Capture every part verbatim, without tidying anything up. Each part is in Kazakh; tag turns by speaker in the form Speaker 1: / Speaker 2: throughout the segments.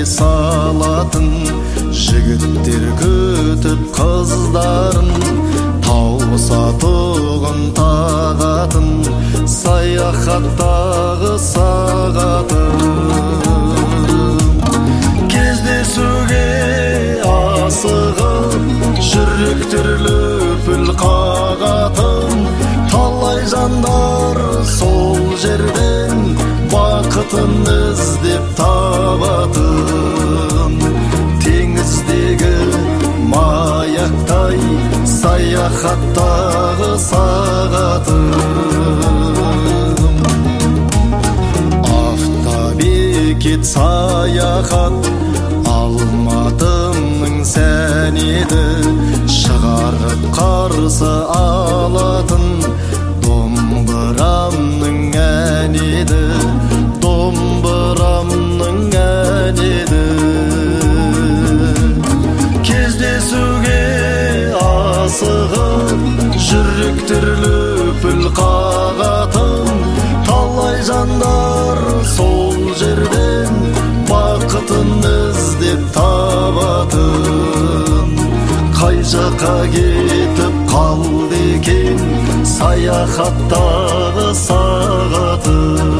Speaker 1: салатын, жігіттер күтіп қыздарын, тауса тұғын тағатын, саяхаттағы сағатын. Кездесуге асығып, жүректер лүпіл қағатын, талай жандар сол жерден бақытын іздеп табатын. Теңіздегі маяқтай саяхаттағы сағатым. Автобекет саяхат Алматының сән еді, шығарып қарсы алатын домбырамның ән еді, домбырамның ән еді. Кездесуге асығып, жүректер лүпіл қағатын, талай жандар сол жерден бақытын іздеп табатын. Қай жаққа кетіп қалды екен саяхаттағы сағатын.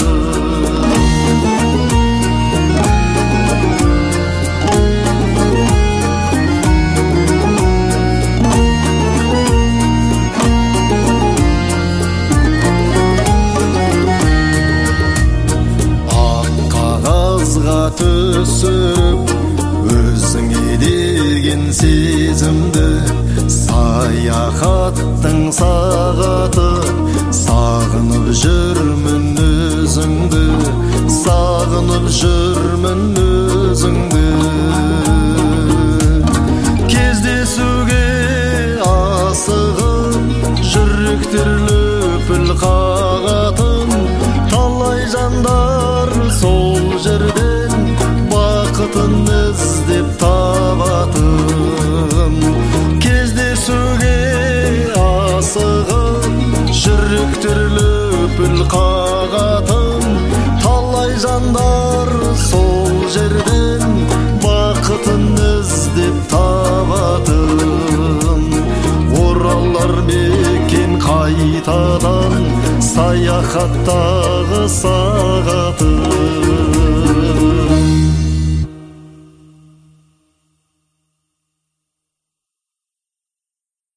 Speaker 1: Түсіп, өзіңе деген сезімді, саяхаттың сағаты, сағынып жүрмін өзіңді, сағынып жүрмін өзіңді. Кездесуге асығып, жүректер лүпіл қағатын, талай жандар сол жерден бақытын іздеп табатын. Кездесуге асығып, жүректер лүпіл қағатын, талай жандар сол жерден бақытын іздеп табатын. Оралар мекен қайтадан саяхаттағы сағатын.